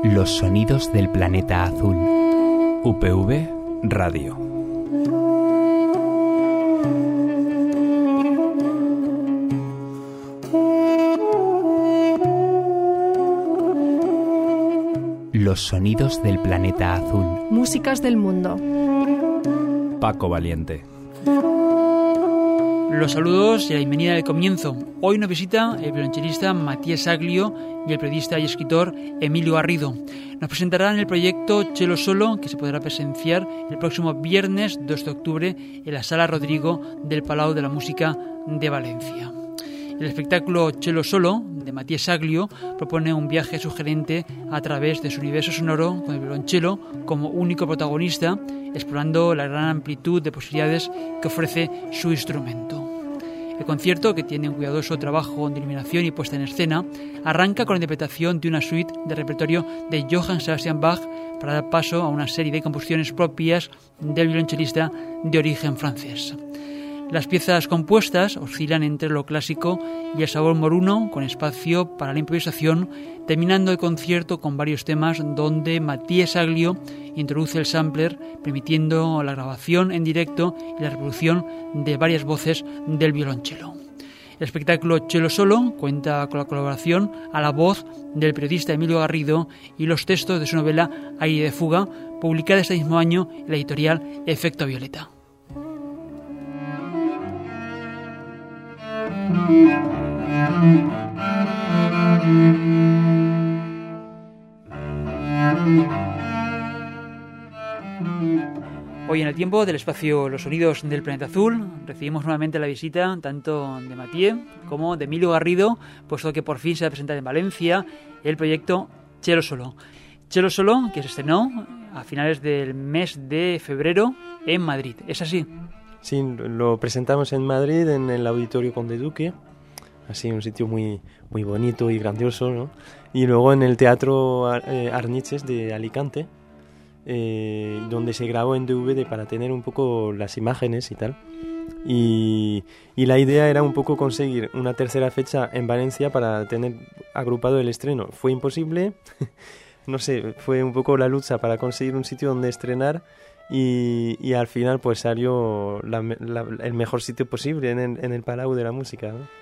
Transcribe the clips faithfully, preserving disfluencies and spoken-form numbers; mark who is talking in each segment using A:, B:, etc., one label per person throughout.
A: Los sonidos del planeta azul. U P V Radio. Los sonidos del planeta azul.
B: Músicas del mundo.
A: Paco Valiente.
C: Los saludos y la bienvenida del comienzo. Hoy nos visita el violonchelista Matías Aglio y el periodista y escritor Emilio Garrido. Nos presentarán el proyecto Cello Solo, que se podrá presenciar el próximo viernes dos de octubre en la Sala Rodrigo del Palau de la Música de Valencia. El espectáculo Cello Solo, de Matías Aglio, propone un viaje sugerente a través de su universo sonoro con el violonchelo como único protagonista, explorando la gran amplitud de posibilidades que ofrece su instrumento. El concierto, que tiene un cuidadoso trabajo de iluminación y puesta en escena, arranca con la interpretación de una suite de repertorio de Johann Sebastian Bach para dar paso a una serie de composiciones propias del violonchelista de origen francés. Las piezas compuestas oscilan entre lo clásico y el sabor moruno, con espacio para la improvisación, terminando el concierto con varios temas donde Matías Aglio introduce el sampler, permitiendo la grabación en directo y la reproducción de varias voces del violonchelo. El espectáculo Cello Solo cuenta con la colaboración a la voz del periodista Emilio Garrido y los textos de su novela Aire de fuga, publicada este mismo año en la editorial Efecto Violeta. Hoy en el tiempo del espacio Los Sonidos del Planeta Azul recibimos nuevamente la visita tanto de Matías como de Emilio Garrido, puesto que por fin se va a presentar en Valencia el proyecto Cello Solo. Cello Solo, que se estrenó a finales del mes de febrero en Madrid. ¿Es así?
D: Sí, lo presentamos en Madrid, en el Auditorio Conde Duque, así un sitio muy, muy bonito y grandioso, ¿no? Y luego en el Teatro eh, Arniches de Alicante, eh, donde se grabó en D V D para tener un poco las imágenes y tal. Y, y la idea era un poco conseguir una tercera fecha en Valencia para tener agrupado el estreno. Fue imposible, no sé, fue un poco la lucha para conseguir un sitio donde estrenar. Y, y al final pues salió la, la, el mejor sitio posible en el, en el Palau de la Música, ¿no?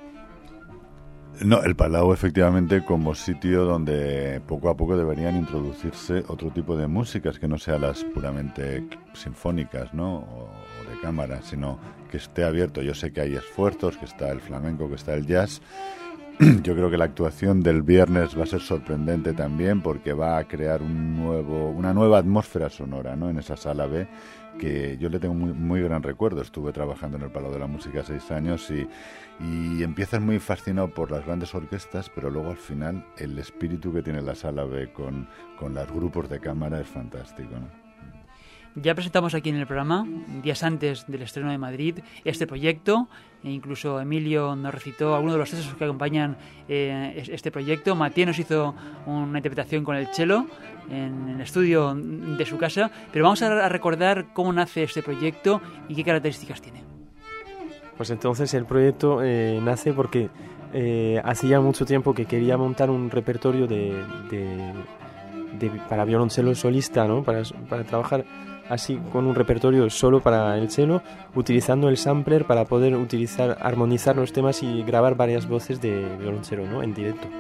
E: No, el Palau efectivamente como sitio donde poco a poco deberían introducirse otro tipo de músicas que no sean las puramente sinfónicas, ¿no? O, o de cámara, sino que esté abierto. Yo sé que hay esfuerzos, que está el flamenco, que está el jazz. Yo creo que la actuación del viernes va a ser sorprendente también porque va a crear un nuevo, una nueva atmósfera sonora, ¿no? En esa sala B, que yo le tengo muy, muy gran recuerdo. Estuve trabajando en el Palau de la Música seis años y, y empiezas muy fascinado por las grandes orquestas, pero luego al final el espíritu que tiene la sala B con, con los grupos de cámara es fantástico, ¿no?
C: Ya presentamos aquí en el programa, días antes del estreno de Madrid, este proyecto. E incluso Emilio nos recitó algunos de los textos que acompañan eh, este proyecto. Matías nos hizo una interpretación con el cello en el estudio de su casa. Pero vamos a recordar cómo nace este proyecto y qué características tiene.
D: Pues entonces el proyecto eh, nace porque eh, hacía mucho tiempo que quería montar un repertorio de, de, de, para violonchelo solista, ¿no? Para, para trabajar así con un repertorio solo para el cello, utilizando el sampler para poder utilizar, armonizar los temas y grabar varias voces de violonchelo, ¿no? En directo.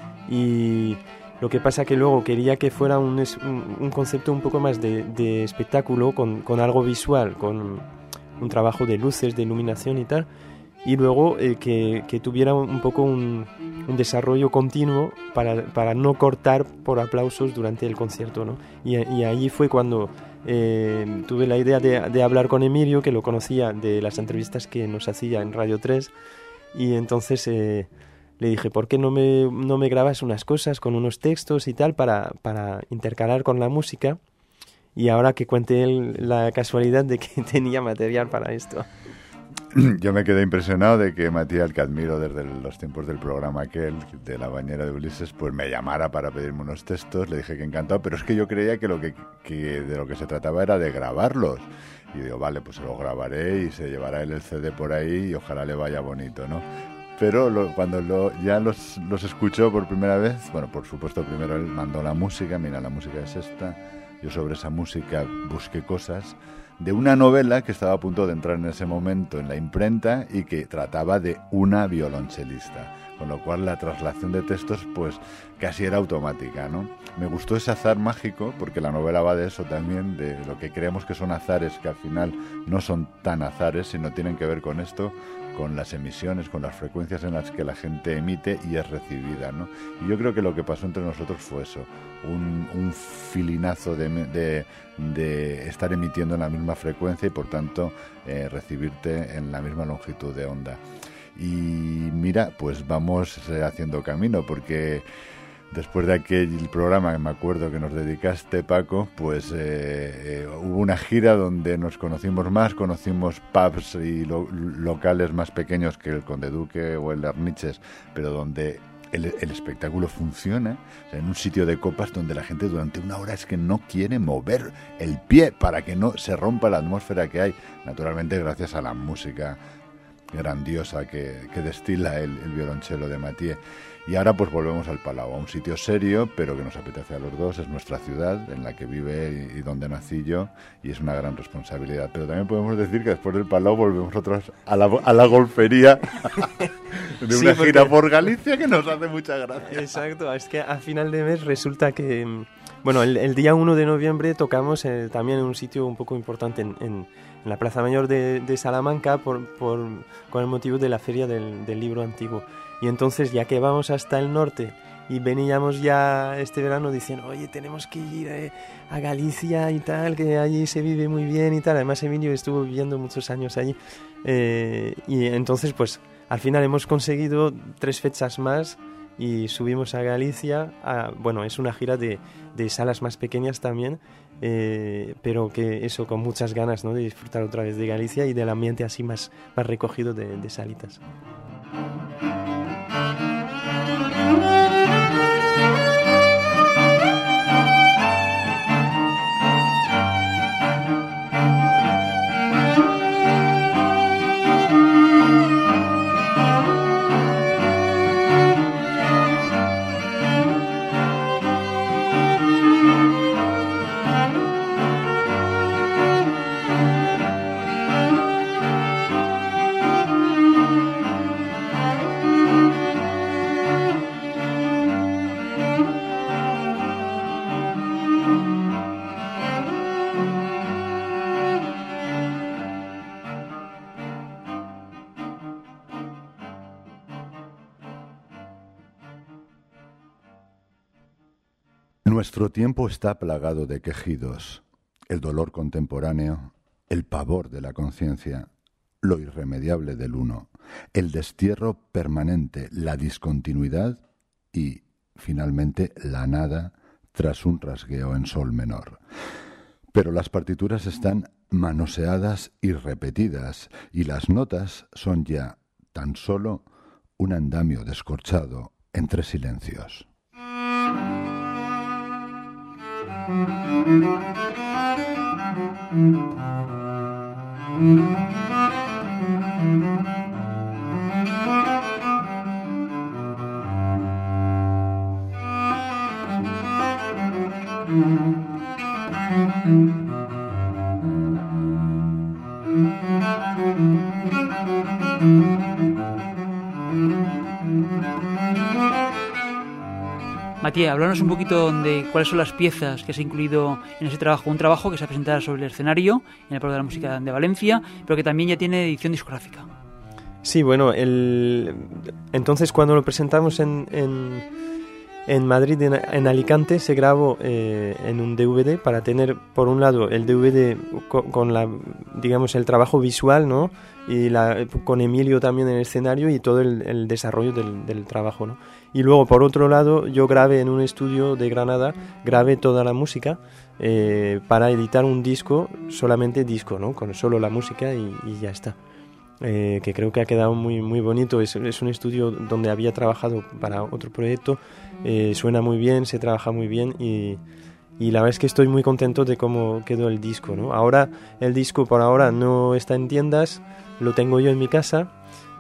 D: Y lo que pasa que luego quería que fuera un, un, un concepto un poco más de, de espectáculo, con, con algo visual, con un trabajo de luces, de iluminación y tal, y luego eh, que, que tuviera un poco un, un desarrollo continuo para, para no cortar por aplausos durante el concierto, ¿no? Y, y ahí fue cuando eh, tuve la idea de, de hablar con Emilio, que lo conocía de las entrevistas que nos hacía en Radio tres, y entonces eh, le dije, ¿por qué no me, no me grabas unas cosas con unos textos y tal para, para intercalar con la música? Y ahora que cuente él la casualidad de que tenía material para esto.
E: Yo me quedé impresionado de que Matías, que admiro desde los tiempos del programa aquel, de La bañera de Ulises, pues me llamara para pedirme unos textos. Le dije que encantado, pero es que yo creía que, lo que, que de lo que se trataba era de grabarlos. Y digo, vale, pues se lo grabaré y se llevará él el C D por ahí y ojalá le vaya bonito, ¿no? Pero lo, cuando lo, ya los, los escuchó por primera vez, bueno, por supuesto, primero él mandó la música, mira, la música es esta, yo sobre esa música busqué cosas de una novela que estaba a punto de entrar en ese momento en la imprenta y que trataba de una violonchelista, con lo cual la traslación de textos pues casi era automática, ¿no? Me gustó ese azar mágico porque la novela va de eso también, de lo que creemos que son azares, que al final no son tan azares, sino tienen que ver con esto, con las emisiones, con las frecuencias en las que la gente emite y es recibida, ¿no? Y yo creo que lo que pasó entre nosotros fue eso, un, un filinazo de, de, de estar emitiendo en la misma frecuencia y por tanto eh, recibirte en la misma longitud de onda. Y mira, pues vamos eh, haciendo camino, porque después de aquel programa que me acuerdo que nos dedicaste, Paco, pues eh, eh, hubo una gira donde nos conocimos más, conocimos pubs y lo, locales más pequeños que el Conde Duque o el Lerniches, pero donde el, el espectáculo funciona, o sea, en un sitio de copas donde la gente durante una hora es que no quiere mover el pie para que no se rompa la atmósfera que hay, naturalmente gracias a la música grandiosa que, que destila el, el violonchelo de Mathieu. Y ahora pues volvemos al Palau, a un sitio serio, pero que nos apetece a los dos, es nuestra ciudad en la que vive y, y donde nací yo, y es una gran responsabilidad. Pero también podemos decir que después del Palau volvemos otras a la, a la golfería de una sí, porque... gira por Galicia que nos hace mucha gracia.
D: Exacto, es que a final de mes resulta que, bueno, el, el día uno de noviembre tocamos eh, también en un sitio un poco importante en, en, en la Plaza Mayor de, de Salamanca por, por, con el motivo de la Feria del, del Libro Antiguo. Y entonces, ya que vamos hasta el norte y veníamos ya este verano diciendo, oye, tenemos que ir eh, a Galicia y tal, que allí se vive muy bien y tal. Además, Emilio estuvo viviendo muchos años allí. Eh, y entonces, pues, al final hemos conseguido tres fechas más y subimos a Galicia. A, bueno, es una gira de, de salas más pequeñas también, eh, pero que eso, con muchas ganas, ¿no?, de disfrutar otra vez de Galicia y del ambiente así más, más recogido de, de salitas.
E: Nuestro tiempo está plagado de quejidos, el dolor contemporáneo, el pavor de la conciencia, lo irremediable del uno, el destierro permanente, la discontinuidad y, finalmente, la nada tras un rasgueo en sol menor. Pero las partituras están manoseadas y repetidas, y las notas son ya tan solo un andamio descorchado entre silencios.
C: Mathieu, háblanos un poquito de cuáles son las piezas que has incluido en ese trabajo. Un trabajo que se ha presentado sobre el escenario en el Palo de la Música de Valencia, pero que también ya tiene edición discográfica.
D: Sí, bueno, el... entonces cuando lo presentamos en, en, en Madrid, en, en Alicante, se grabó eh, en un D V D para tener, por un lado, el D V D con, con la, digamos, el trabajo visual, ¿no?, y la, con Emilio también en el escenario y todo el, el desarrollo del, del trabajo, ¿no? Y luego, por otro lado, yo grabé en un estudio de Granada, grabé toda la música eh, para editar un disco, solamente disco, ¿no?, con solo la música y, y ya está. Eh, que creo que ha quedado muy, muy bonito. Es, es un estudio donde había trabajado para otro proyecto, eh, suena muy bien, se trabaja muy bien y... Y la verdad es que estoy muy contento de cómo quedó el disco, ¿no? Ahora, el disco por ahora no está en tiendas, lo tengo yo en mi casa,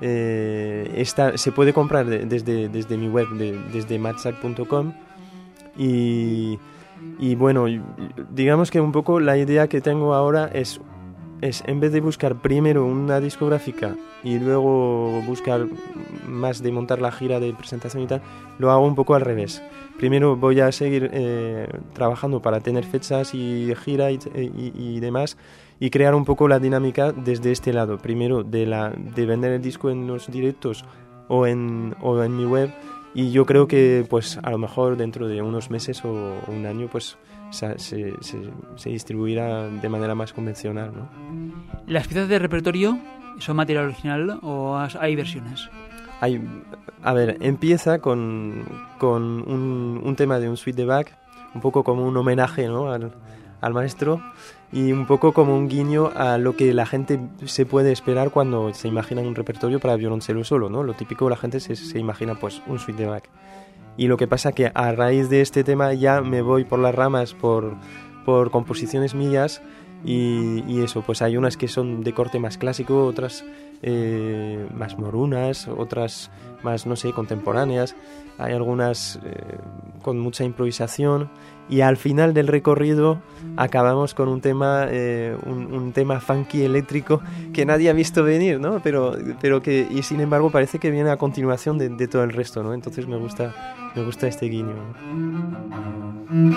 D: eh, está, se puede comprar de, desde, desde mi web, de, desde matsac punto com. Y, y bueno, digamos que un poco la idea que tengo ahora es, es en vez de buscar primero una discográfica y luego buscar más de montar la gira de presentación y tal, lo hago un poco al revés. Primero voy a seguir eh, trabajando para tener fechas y gira y, y, y demás, y crear un poco la dinámica desde este lado. Primero de, la, de vender el disco en los directos o en, o en mi web, y yo creo que pues a lo mejor dentro de unos meses o, o un año pues se, se, se distribuirá de manera más convencional, ¿no?
C: ¿Las piezas de repertorio son material original o hay versiones?
D: Hay, a ver, empieza con, con un, un tema de un suite de Bach, un poco como un homenaje, ¿no?, al, al maestro, y un poco como un guiño a lo que la gente se puede esperar cuando se imagina un repertorio para violoncelo solo, ¿no? Lo típico, la gente se, se imagina pues un suite de Bach. Y lo que pasa que a raíz de este tema ya me voy por las ramas, por, por composiciones mías, y, y eso, pues hay unas que son de corte más clásico, otras eh, más morunas, otras más, no sé, contemporáneas. Hay algunas eh, con mucha improvisación, y al final del recorrido acabamos con un tema eh, un, un tema funky eléctrico que nadie ha visto venir, ¿no? Pero, pero que, y sin embargo parece que viene a continuación de, de todo el resto, ¿no? Entonces me gusta, me gusta este guiño, ¿no?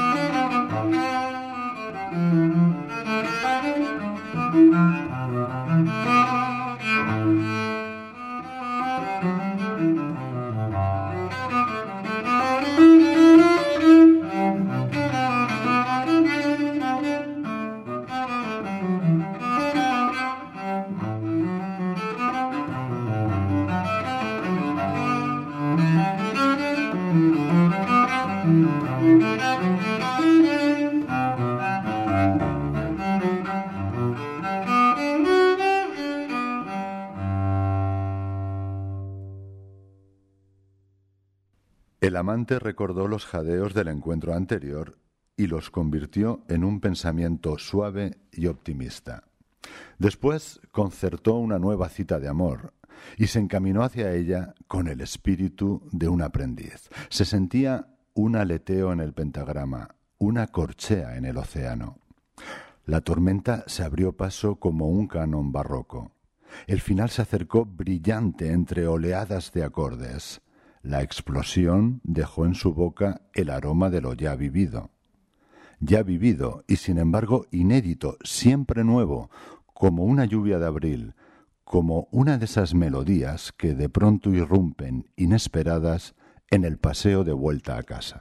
E: El amante recordó los jadeos del encuentro anterior y los convirtió en un pensamiento suave y optimista. Después concertó una nueva cita de amor y se encaminó hacia ella con el espíritu de un aprendiz. Se sentía un aleteo en el pentagrama, una corchea en el océano. La tormenta se abrió paso como un canon barroco. El final se acercó brillante entre oleadas de acordes. La explosión dejó en su boca el aroma de lo ya vivido. Ya vivido y sin embargo inédito, siempre nuevo, como una lluvia de abril, como una de esas melodías que de pronto irrumpen inesperadas en el paseo de vuelta a casa.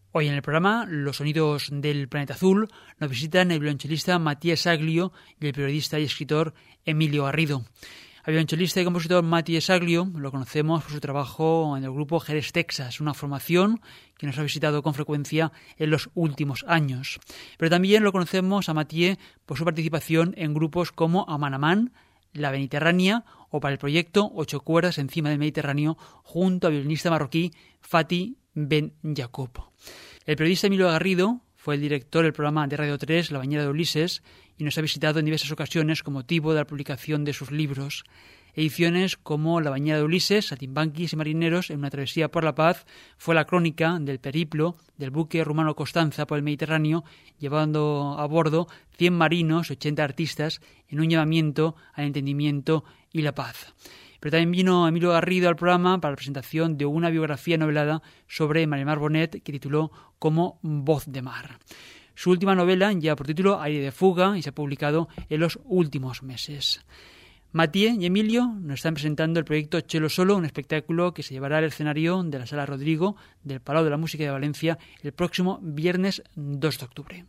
C: Hoy en el programa Los sonidos del planeta azul nos visitan el violonchelista Matías Aglio y el periodista y escritor Emilio Garrido. El violonchelista y compositor Matías Aglio lo conocemos por su trabajo en el grupo Jerez Texas, una formación que nos ha visitado con frecuencia en los últimos años. Pero también lo conocemos a Matías por su participación en grupos como Aman-Aman, La Mediterránea o para el proyecto Ocho Cuerdas encima del Mediterráneo junto al violinista marroquí Fatih Ben Jacob. El periodista Emilio Garrido fue el director del programa de Radio tres La Bañera de Ulises y nos ha visitado en diversas ocasiones con motivo de la publicación de sus libros. Ediciones como La Bañera de Ulises, Saltimbanquis y Marineros en una travesía por la paz fue la crónica del periplo del buque rumano Constanza por el Mediterráneo, llevando a bordo cien marinos y ochenta artistas en un llamamiento al entendimiento y la paz. Pero también vino Emilio Garrido al programa para la presentación de una biografía novelada sobre Marie-Mar Bonet que tituló como Voz de Mar. Su última novela lleva por título Aire de fuga y se ha publicado en los últimos meses. Matías y Emilio nos están presentando el proyecto Cello Solo, un espectáculo que se llevará al escenario de la Sala Rodrigo del Palau de la Música de Valencia el próximo viernes dos de octubre.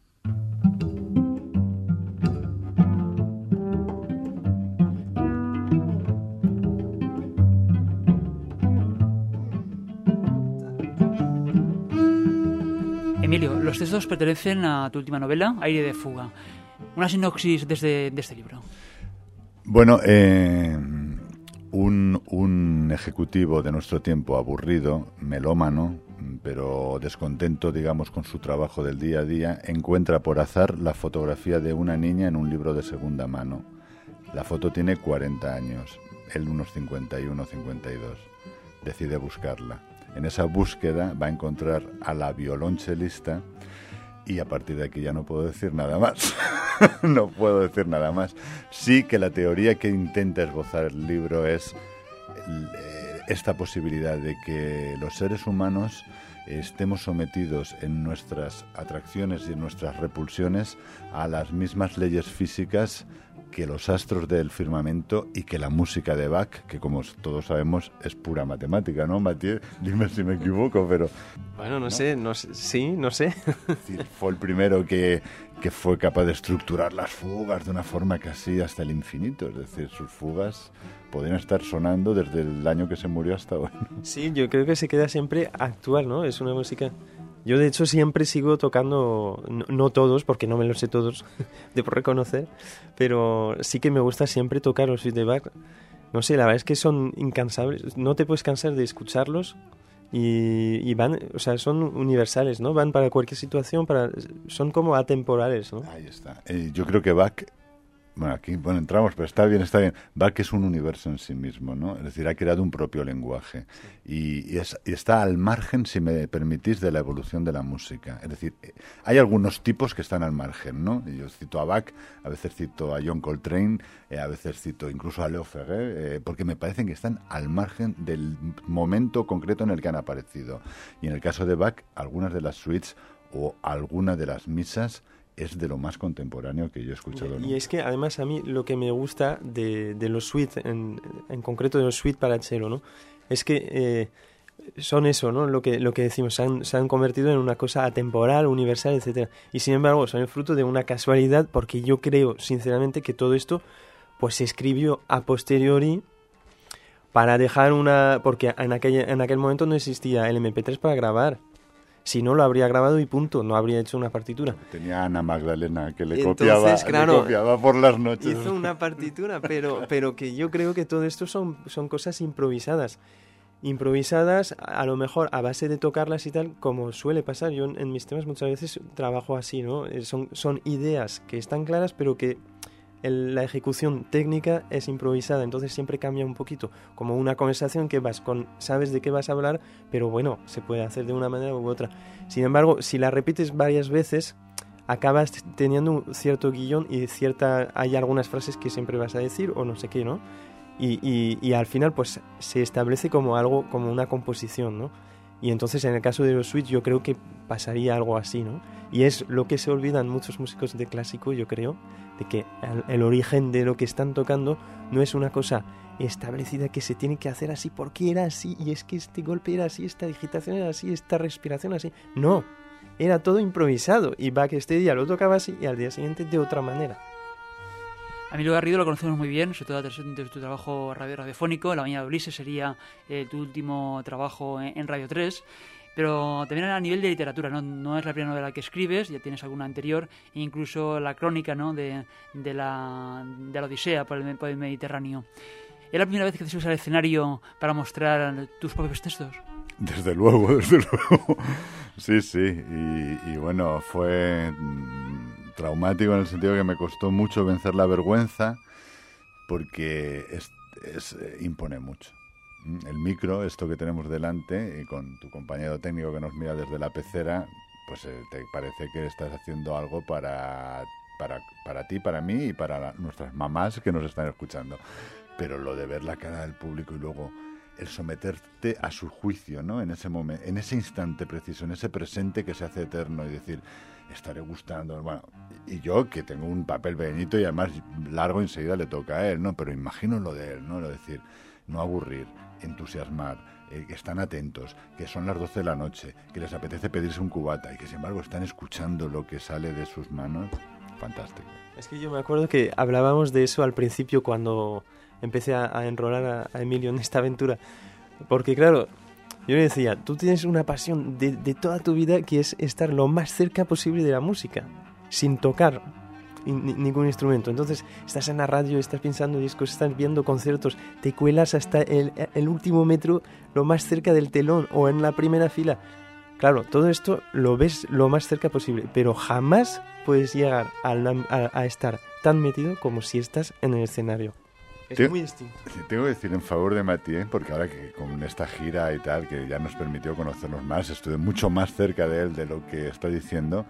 C: Emilio, los textos pertenecen a tu última novela, Aire de fuga. Una sinopsis de este, de este libro.
E: Bueno, eh, un, un ejecutivo de nuestro tiempo aburrido, melómano, pero descontento, digamos, con su trabajo del día a día, encuentra por azar la fotografía de una niña en un libro de segunda mano. La foto tiene cuarenta años, él unos cincuenta y uno, cincuenta y dos. Decide buscarla. En esa búsqueda va a encontrar a la violonchelista y a partir de aquí ya no puedo decir nada más. No puedo decir nada más. Sí que la teoría que intenta esbozar el libro es esta posibilidad de que los seres humanos estemos sometidos en nuestras atracciones y en nuestras repulsiones a las mismas leyes físicas que los astros del firmamento y que la música de Bach, que como todos sabemos es pura matemática, ¿no, Matías? Dime si me equivoco, pero...
D: Bueno, no, ¿no? sé, no sé, sí, no sé.
E: Sí, fue el primero que, que fue capaz de estructurar las fugas de una forma casi hasta el infinito, es decir, sus fugas podrían estar sonando desde el año que se murió hasta hoy.
D: Sí, yo creo que se queda siempre actual, ¿no? Es una música... Yo, de hecho, siempre sigo tocando, no, no todos, porque no me los sé todos, debo reconocer, pero sí que me gusta siempre tocar los suites de Bach. No sé, la verdad es que son incansables, no te puedes cansar de escucharlos y, y van, o sea, son universales, ¿no? Van para cualquier situación, para, son como atemporales, ¿no?
E: Ahí está. Eh, yo creo que Bach... Bueno, aquí bueno, entramos, pero está bien, está bien. Bach es un universo en sí mismo, ¿no? Es decir, ha creado un propio lenguaje y, y, es, y está al margen, si me permitís, de la evolución de la música. Es decir, hay algunos tipos que están al margen, ¿no? Yo cito a Bach, a veces cito a John Coltrane, eh, a veces cito incluso a Leo Ferrer, eh, porque me parecen que están al margen del momento concreto en el que han aparecido. Y en el caso de Bach, algunas de las suites o algunas de las misas es de lo más contemporáneo que yo he escuchado, ¿no?
D: Y es que además a mí lo que me gusta de, de los suites, en, en concreto de los suites para cello, ¿no? Es que eh, son eso, ¿no? Lo que, lo que decimos, se han, se han convertido en una cosa atemporal, universal, etcétera. Y sin embargo son el fruto de una casualidad, porque yo creo sinceramente que todo esto pues se escribió a posteriori para dejar una... Porque en aquel, en aquel momento no existía el eme pe tres para grabar. Si no, lo habría grabado y punto, no habría hecho una partitura.
E: Tenía a Ana Magdalena que le,
D: Entonces,
E: copiaba,
D: claro,
E: le copiaba por las noches.
D: Hizo una partitura, pero, pero que yo creo que todo esto son, son cosas improvisadas. Improvisadas, a lo mejor a base de tocarlas y tal, como suele pasar. Yo en, en mis temas muchas veces trabajo así, ¿no? Son, son ideas que están claras, pero que el, la ejecución técnica es improvisada, entonces siempre cambia un poquito, como una conversación que vas con, sabes de qué vas a hablar, pero bueno, se puede hacer de una manera u otra. Sin embargo, si la repites varias veces, acabas teniendo un cierto guión y cierta, hay algunas frases que siempre vas a decir o no sé qué, ¿no? Y, y, y al final pues se establece como algo, como una composición, ¿no? Y entonces en el caso de los Switch yo creo que pasaría algo así, ¿no? Y es lo que se olvidan muchos músicos de clásico, yo creo, de que el, el origen de lo que están tocando no es una cosa establecida que se tiene que hacer así porque era así, y es que este golpe era así, esta digitación era así, esta respiración así. No, era todo improvisado, y va que este día lo tocaba así y al día siguiente de otra manera.
C: A Emilio Garrido lo conocemos muy bien, sobre todo a través de tu trabajo radio radiofónico. La Mañana de Ulises sería eh, tu último trabajo en, en Radio tres. Pero también a nivel de literatura, ¿no? No es la primera novela que escribes, ya tienes alguna anterior, e incluso la crónica, ¿no? de, de, la, de la Odisea por el, por el Mediterráneo. ¿Es la primera vez que te subes al escenario para mostrar tus propios textos?
E: Desde luego, desde luego. Sí, sí. Y, y bueno, fue mmm, traumático en el sentido que me costó mucho vencer la vergüenza, porque es, es, impone mucho. El micro, esto que tenemos delante, y con tu compañero técnico que nos mira desde la pecera, pues eh, te parece que estás haciendo algo para, para, para ti, para mí y para la, nuestras mamás que nos están escuchando. Pero lo de ver la cara del público y luego el someterte a su juicio, ¿no? En ese momento, en ese instante preciso, en ese presente que se hace eterno, y decir, estaré gustando. Bueno, y yo que tengo un papel pequeñito y además largo, enseguida le toca a él, ¿no? Pero imagino lo de él, ¿no? Lo de decir, no aburrir, entusiasmar, eh, que están atentos, que son las doce de la noche, que les apetece pedirse un cubata y que sin embargo están escuchando lo que sale de sus manos. Fantástico.
D: Es que yo me acuerdo que hablábamos de eso al principio cuando empecé a, a enrolar a, a Emilio en esta aventura, porque claro, yo le decía, tú tienes una pasión de, de toda tu vida que es estar lo más cerca posible de la música, sin tocar Ni, ningún instrumento. Entonces estás en la radio, estás pensando discos, estás viendo conciertos, te cuelas hasta el, el último metro, lo más cerca del telón o en la primera fila. Claro, todo esto lo ves lo más cerca posible, pero jamás puedes llegar a, a, a estar tan metido como si estás en el escenario. Es
E: Te,
D: muy distinto.
E: Tengo que decir en favor de Mathieu, porque ahora que con esta gira y tal, que ya nos permitió conocernos más, estuve mucho más cerca de él de lo que estoy diciendo,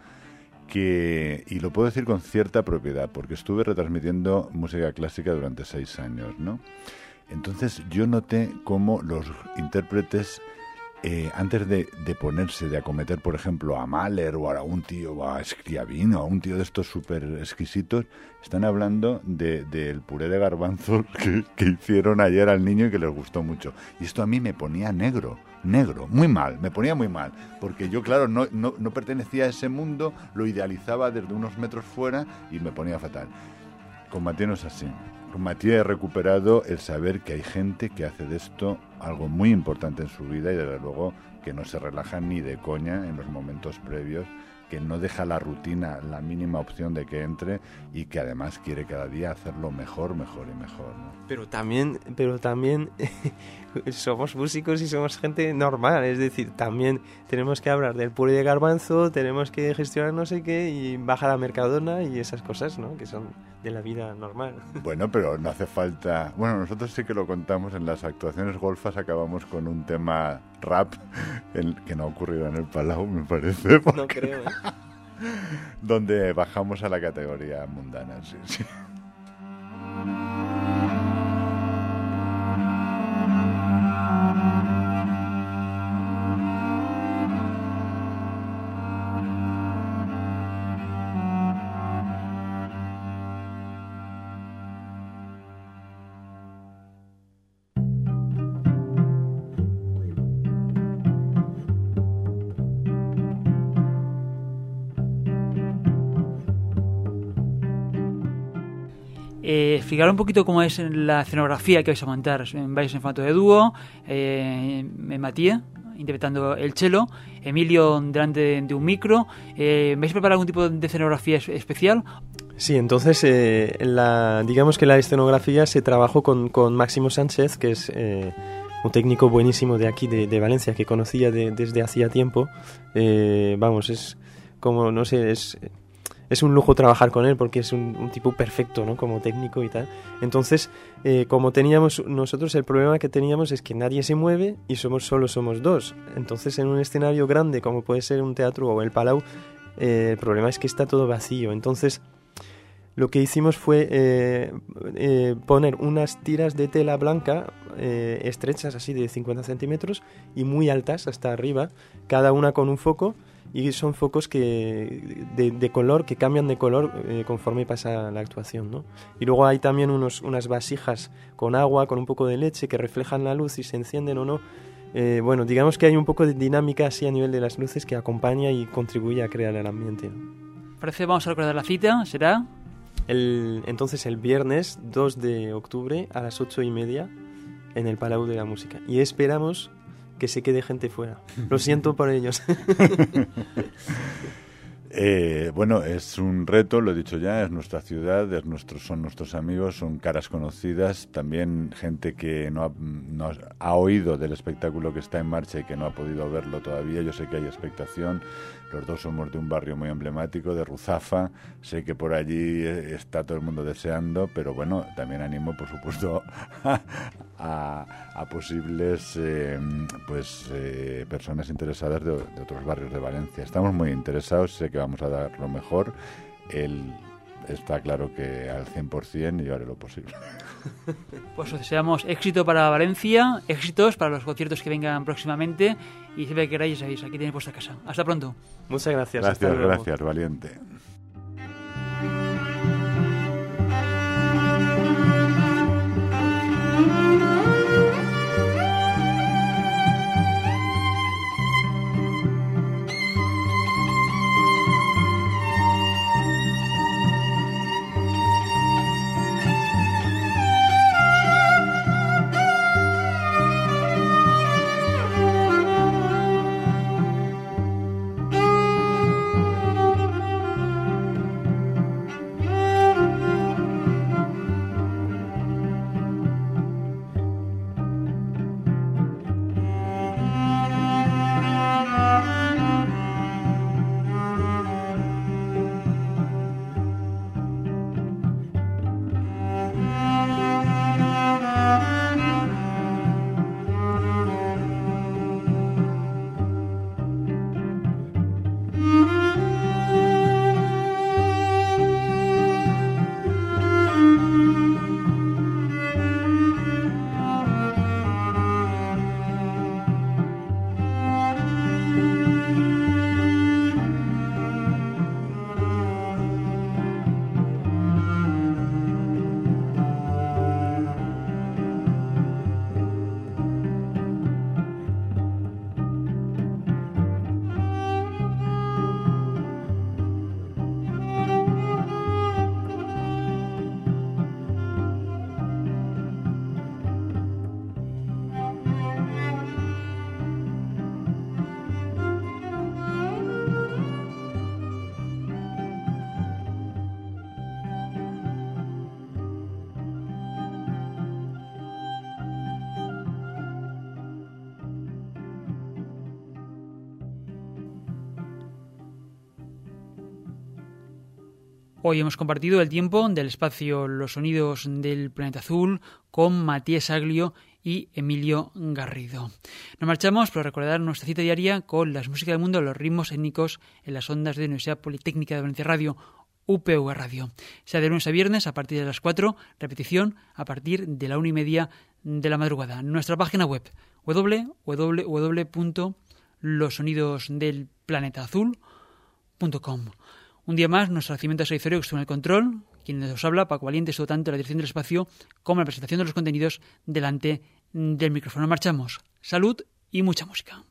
E: que, y lo puedo decir con cierta propiedad, porque estuve retransmitiendo música clásica durante seis años, ¿no? Entonces yo noté cómo los intérpretes, eh, antes de, de ponerse, de acometer, por ejemplo, a Mahler o a un tío, o a Scriabino, a un tío de estos súper exquisitos, están hablando del de, de puré de garbanzos que, que hicieron ayer al niño y que les gustó mucho. Y esto a mí me ponía negro. negro, muy mal, me ponía muy mal, porque yo, claro, no, no, no pertenecía a ese mundo, lo idealizaba desde unos metros fuera y me ponía fatal. Con Mathieu no es así. Con Mathieu he recuperado el saber que hay gente que hace de esto algo muy importante en su vida y desde luego que no se relaja ni de coña en los momentos previos, que no deja la rutina la mínima opción de que entre y que además quiere cada día hacerlo mejor, mejor y mejor, ¿no?
D: Pero también, pero también somos músicos y somos gente normal, es decir, también tenemos que hablar del puré de garbanzo, tenemos que gestionar no sé qué y bajar a Mercadona y esas cosas, ¿no? Que son de la vida normal.
E: Bueno, pero no hace falta... Bueno, nosotros sí que lo contamos en las actuaciones golfas, acabamos con un tema rap el que no ha ocurrido en el Palau, me parece.
D: No creo, ¿eh?
E: Donde bajamos a la categoría mundana, sí, sí.
C: Eh, explicar un poquito cómo es la escenografía que vais a montar. Vais en formato de dúo, eh, Mathieu interpretando el cello, Emilio delante de, de un micro. Eh, ¿Vais a preparar algún tipo de escenografía especial?
D: Sí, entonces eh, la, digamos que la escenografía se trabajó con, con Máximo Sánchez, que es eh, un técnico buenísimo de aquí, de, de Valencia, que conocía de, desde hacía tiempo. Eh, vamos, es como, no sé, es... Es un lujo trabajar con él porque es un, un tipo perfecto, ¿no? Como técnico y tal. Entonces, eh, como teníamos nosotros, el problema que teníamos es que nadie se mueve y somos solo somos dos. Entonces, en un escenario grande como puede ser un teatro o el Palau, eh, el problema es que está todo vacío. Entonces, lo que hicimos fue eh, eh, poner unas tiras de tela blanca eh, estrechas, así de cincuenta centímetros, y muy altas hasta arriba, cada una con un foco, y son focos que de, de color, que cambian de color eh, conforme pasa la actuación, ¿no? Y luego hay también unos, unas vasijas con agua, con un poco de leche, que reflejan la luz y se encienden o no. Eh, bueno, digamos que hay un poco de dinámica así a nivel de las luces que acompaña y contribuye a crear el ambiente, ¿no?
C: Parece, vamos a recordar la cita, será...
D: El, entonces el viernes dos de octubre a las ocho y media en el Palau de la Música. Y esperamos que se quede gente fuera. Lo siento por ellos.
E: Eh, bueno, es un reto, lo he dicho ya, es nuestra ciudad, es nuestro, son nuestros amigos, son caras conocidas, también gente que no ha, no ha oído del espectáculo que está en marcha y que no ha podido verlo todavía. Yo sé que hay expectación, los dos somos de un barrio muy emblemático, de Ruzafa, sé que por allí está todo el mundo deseando, pero bueno, también animo, por supuesto, a, a, a posibles eh, pues eh, personas interesadas de, de otros barrios de Valencia. Estamos muy interesados, sé que vamos a dar lo mejor. Él está claro que al cien por ciento y yo haré lo posible.
C: Pues os deseamos éxito para Valencia, éxitos para los conciertos que vengan próximamente, y siempre que queráis, sabéis, aquí tenéis vuestra casa. Hasta pronto.
D: Muchas gracias.
E: Gracias, gracias, valiente.
C: Hoy hemos compartido el tiempo del espacio Los Sonidos del Planeta Azul con Matías Aglio y Emilio Garrido. Nos marchamos para recordar nuestra cita diaria con las músicas del mundo, los ritmos étnicos en las ondas de la Universidad Politécnica de Valencia Radio, U P V Radio. Sea de lunes a viernes a partir de las cuatro, repetición a partir de la una y media de la madrugada. Nuestra página web doble u doble u doble u punto los sonidos del planeta azul punto com. Un día más, nuestro agradecimiento a Saizorio, que estuvo en el control, quien nos habla, Paco Valiente, estuvo tanto en la dirección del espacio como en la presentación de los contenidos delante del micrófono. Marchamos. Salud y mucha música.